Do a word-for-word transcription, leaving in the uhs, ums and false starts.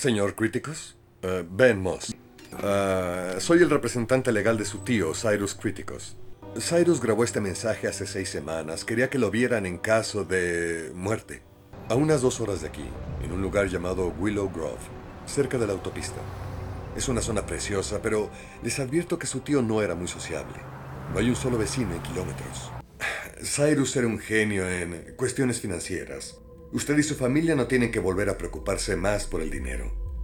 Señor Criticus, eh, Ben Moss. Ah, soy el representante legal de su tío, Cyrus Criticus. Cyrus grabó este mensaje hace seis semanas. Quería que lo vieran en caso de muerte. A unas dos horas de aquí, en un lugar llamado Willow Grove, cerca de la autopista. Es una zona preciosa, pero les advierto que su tío no era muy sociable. No hay un solo vecino en kilómetros. Cyrus era un genio en cuestiones financieras. Usted y su familia no tienen que volver a preocuparse más por el dinero.